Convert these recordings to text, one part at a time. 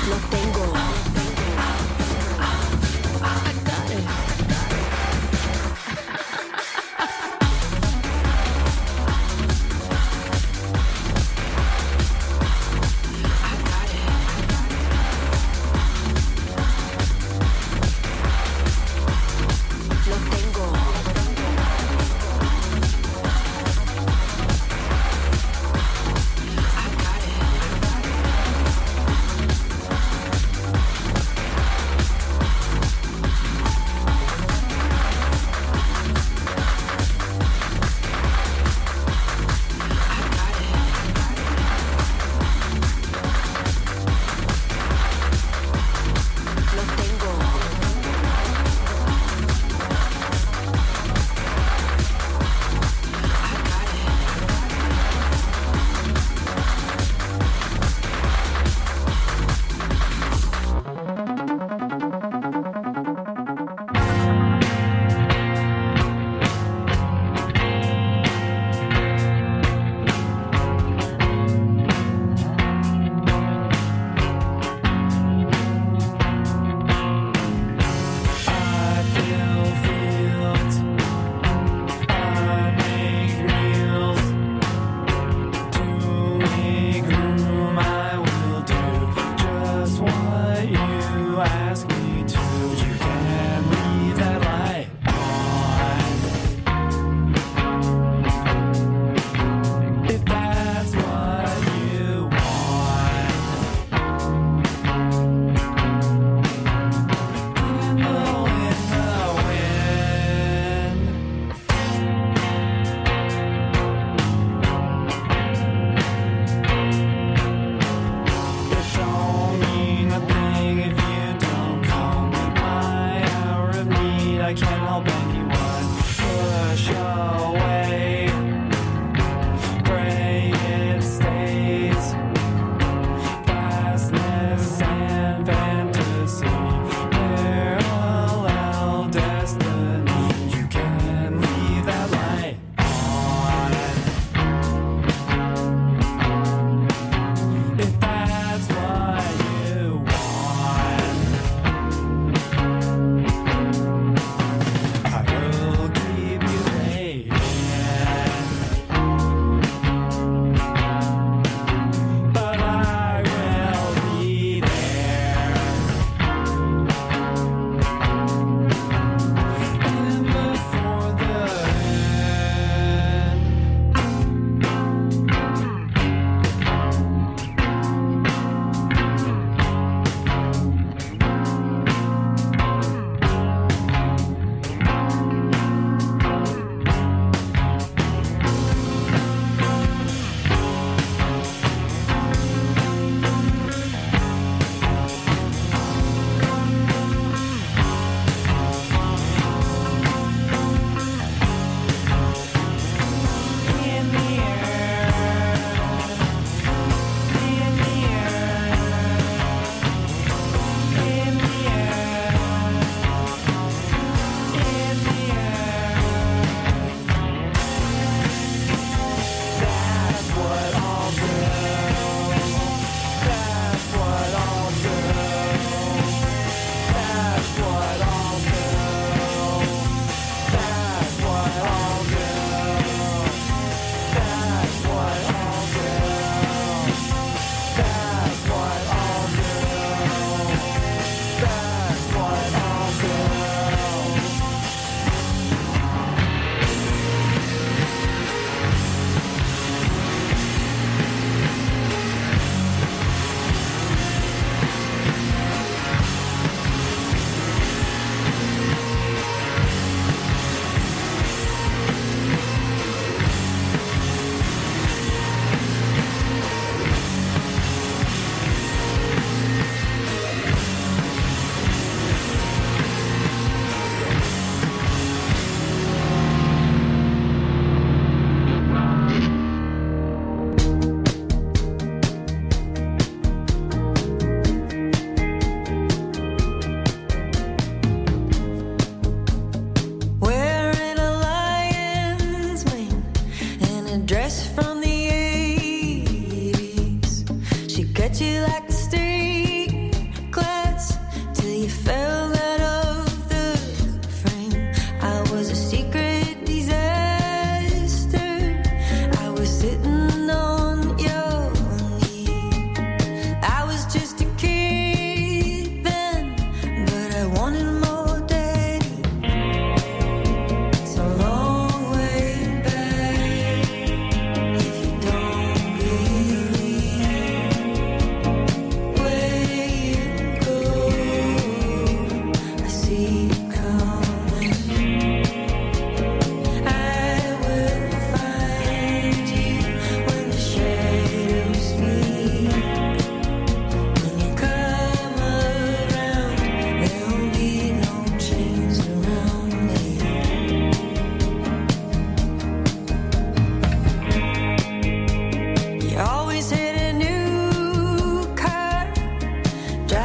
Lo tengo. I got it. Lo tengo.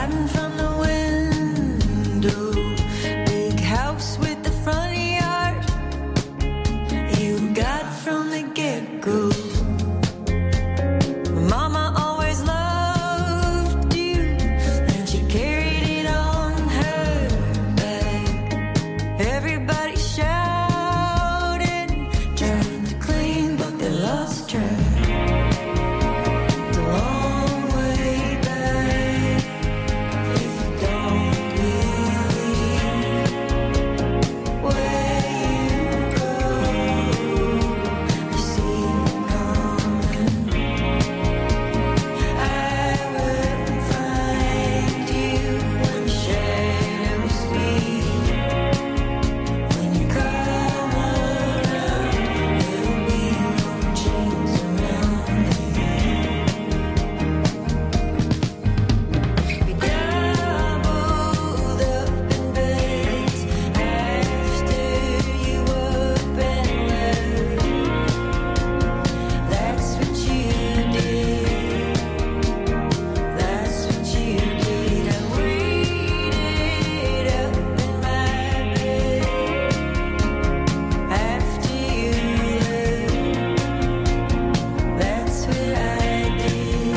Hiding from the window, big house with the front yard. You got from the get-go. Mama always loved you, and she carried it on her back. Everybody shouted, trying to clean, but they lost track. It's a long way back if you don't believe where you go. You see it coming. I will find you when the shadows speak. When you come around, there'll be no chains around me. We doubled up in beds after you up and left. That's what you did. That's what you did. I waited up in my bed after you left. That's what I did.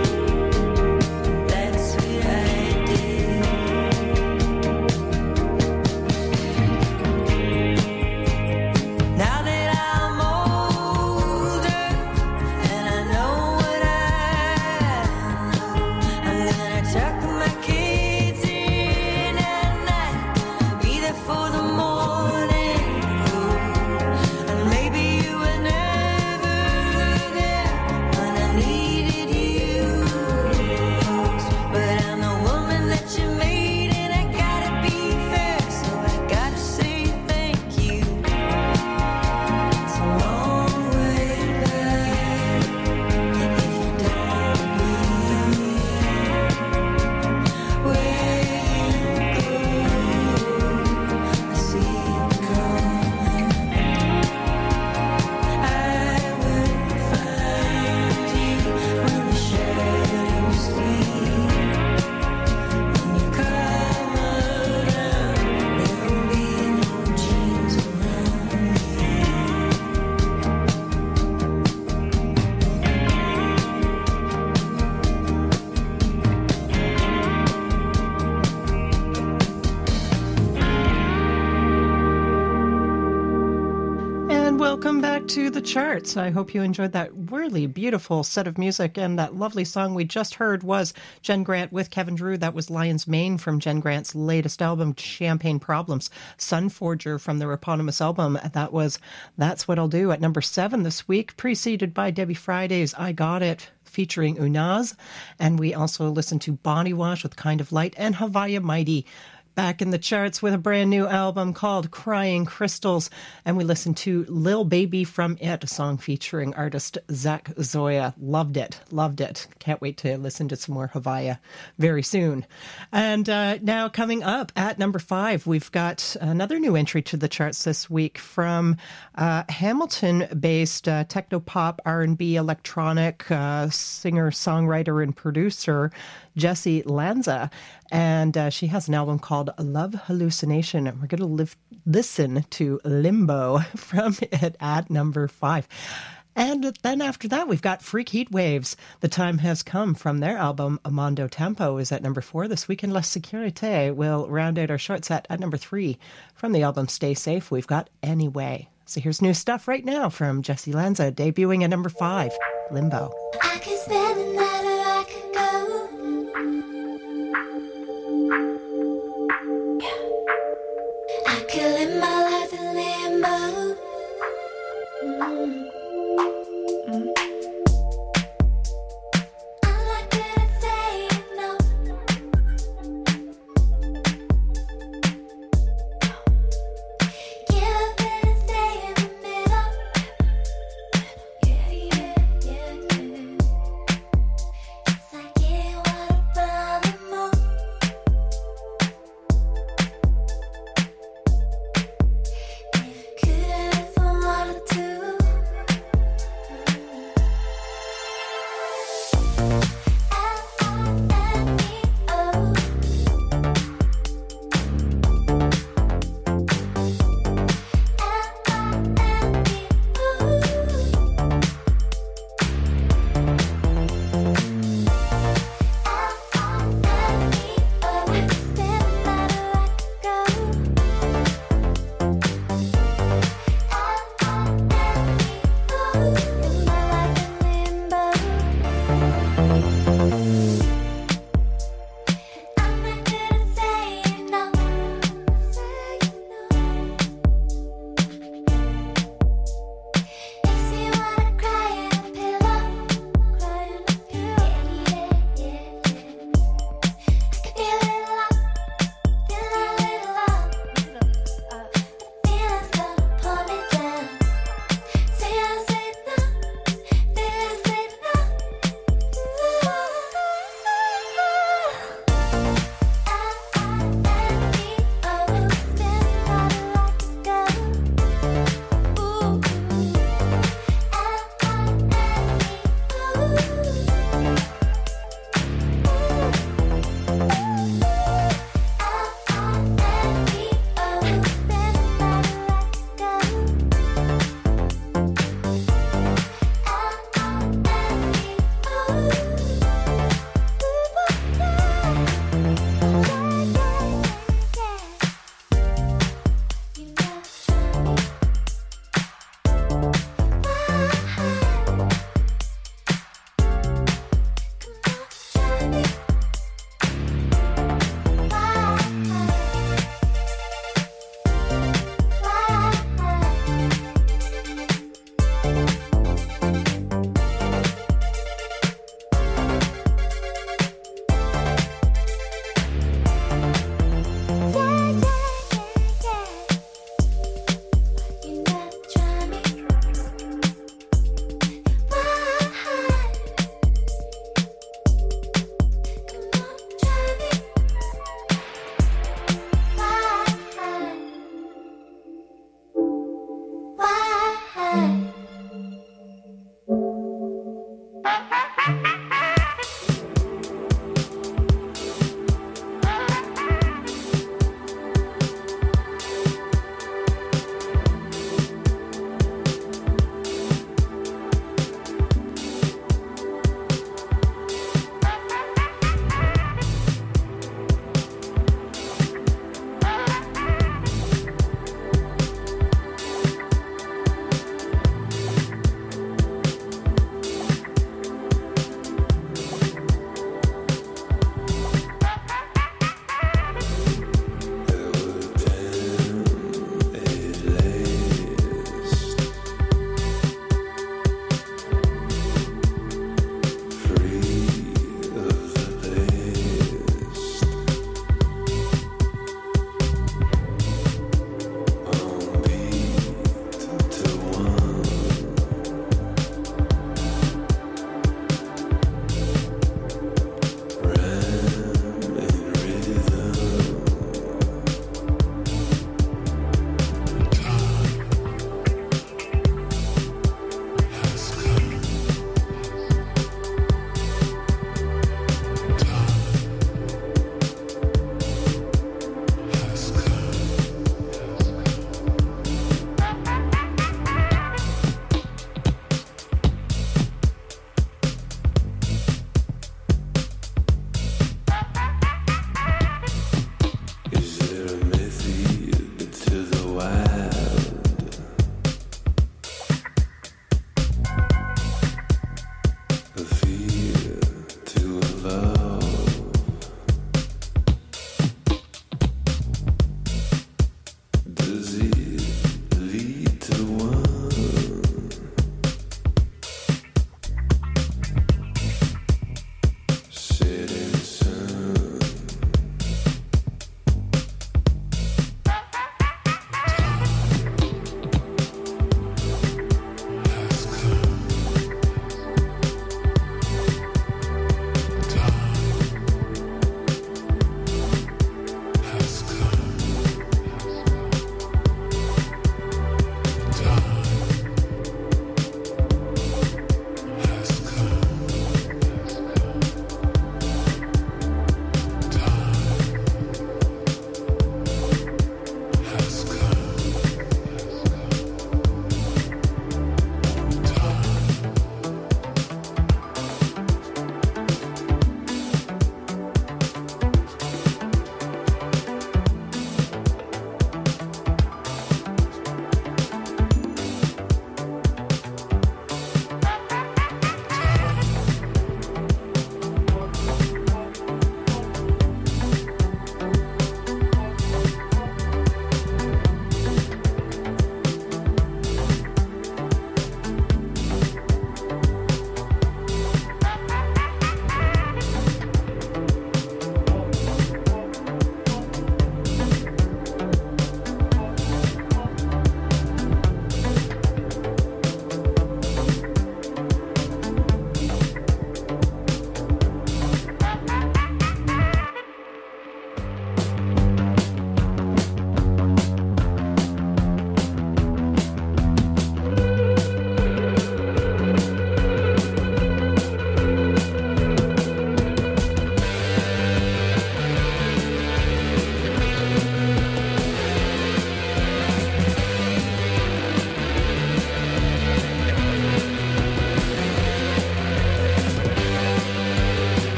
That's what I did. Now that I'm older and I know what I know, I'm gonna tuck my kids in at night, be there for the morning glow. And maybe you were never there when I needed you most, but I'm the woman that you made, and I gotta be fair, so I gotta say thank you. It's a long way back if you don't believe where you go. I see it coming. I will find you when the shadows sleep. When you come around, there'll be no chains around me. And welcome back to the charts. I hope you enjoyed that really beautiful set of music. And that lovely song we just heard was Jen Grant with Kevin Drew. That was Lion's Mane from Jen Grant's latest album, Champagne Problems. Sun Forger from their eponymous album. That was That's What I'll Do at number 7 this week, preceded by Debbie Friday's I Got It, featuring Unaz. And we also listened to Bonnie Wash with Kind of Light and Havaya Mighty back in the charts with a brand new album called Crying Crystals. And we listened to Lil Baby from It, a song featuring artist Zach Zoya. Loved it. Loved it. Can't wait to listen to some more Havaya very soon. And now coming up at number 5, we've got another new entry to the charts this week from Hamilton-based techno-pop, R&B, electronic singer, songwriter, and producer Jessie Lanza. And she has an album called Love Hallucination. And we're going to listen to Limbo from it at number 5. And then after that, we've got Freak Heat Waves. The Time Has Come from their album Amando Tempo is at number 4 this week. And La Securite will round out our short set at number 3. From the album Stay Safe, we've got Anyway. So here's new stuff right now from Jessie Lanza, debuting at number 5, Limbo. I could spend the night or I could go. I could live my life in limbo. I like that it's saying no. Give up and stay in the middle. Yeah, yeah, yeah, yeah.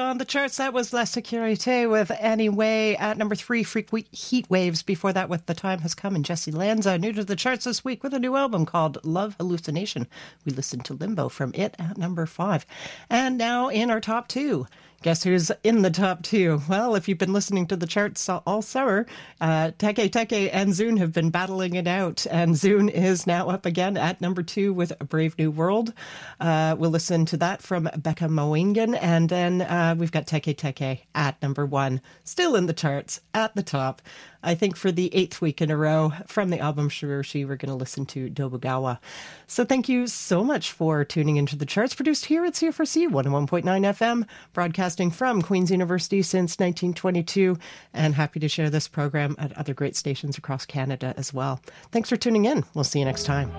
on the charts. That was La Sécurité with Anyway. At number 3, Freak Heat Waves. Before that, with The Time Has Come, and Jesse Lanza. New to the charts this week with a new album called Love Hallucination. We listened to Limbo from it at number 5. And now in our top 2. Guess who's in the top 2? Well, if you've been listening to the charts all summer, Teke Teke and Zoon have been battling it out. And Zoon is now up again at number 2 with A Brave New World. We'll listen to that from Becca Mawingen. And then we've got Teke Teke at number 1, still in the charts, at the top. I think for the 8th week in a row from the album Shirushi, we're going to listen to Dobugawa. So thank you so much for tuning into the charts, produced here at CFRC 101.9 FM, broadcasting from Queen's University since 1922, and happy to share this program at other great stations across Canada as well. Thanks for tuning in. We'll see you next time.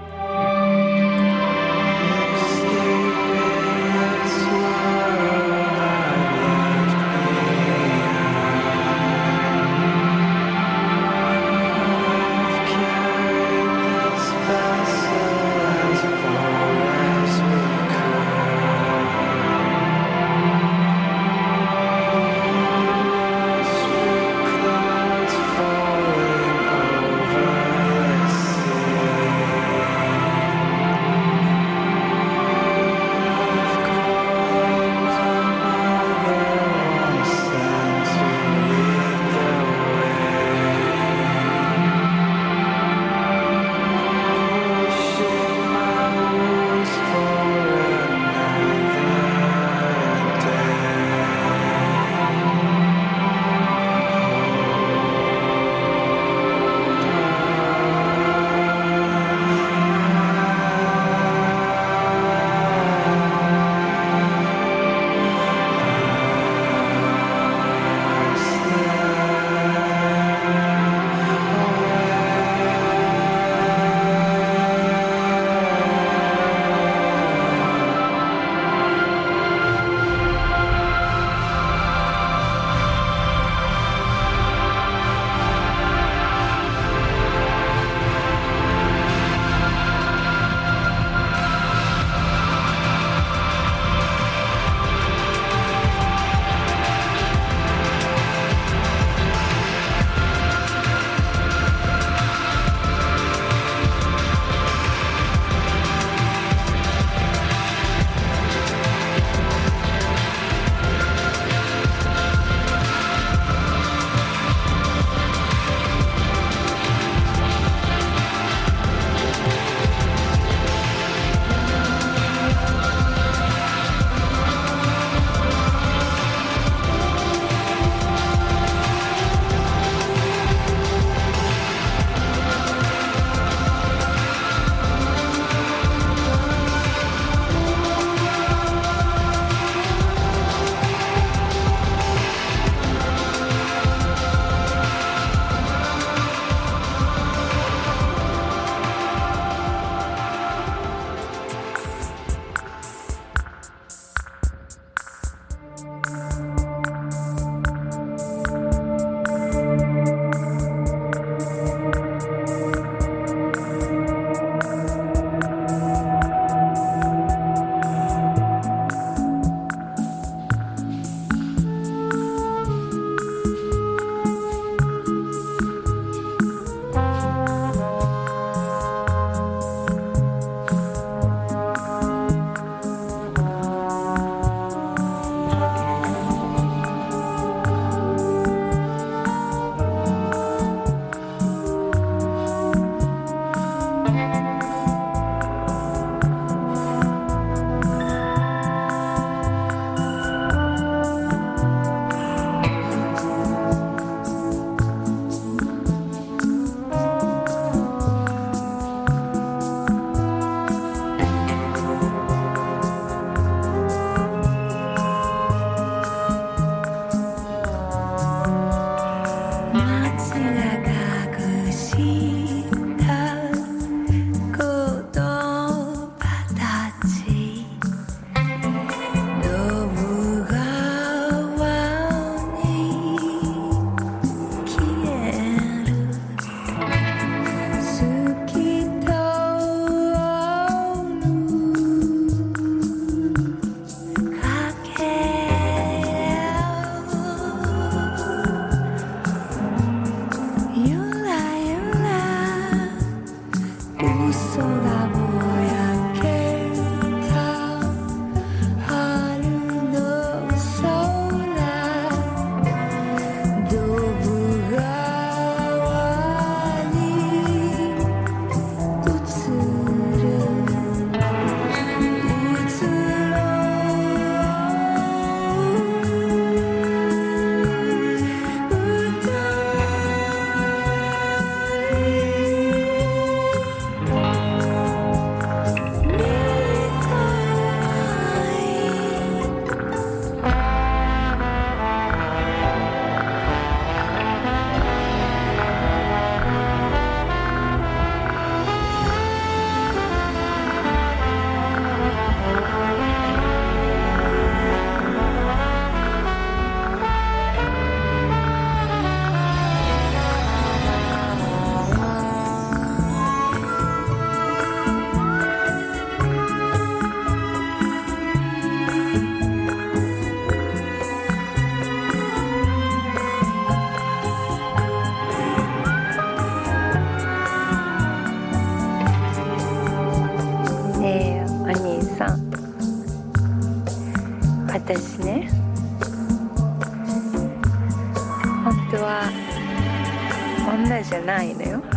は女じゃないのよ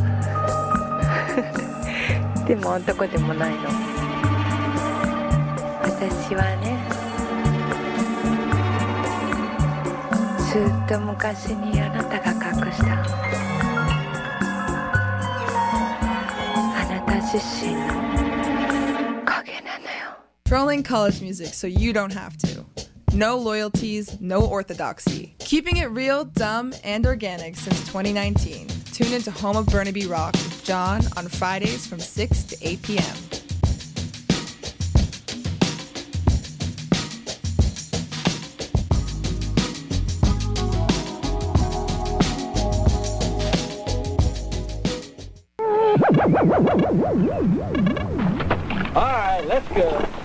でも男でもないの。私はね、ずっと昔にあなたが隠したあなた自身の影なのよ。 Trolling college music so you don't have to. No loyalties, no orthodoxy. Keeping it real, dumb, and organic since 2019. Tune into Home of Burnaby Rock with John on Fridays from 6 to 8 p.m. All right, let's go.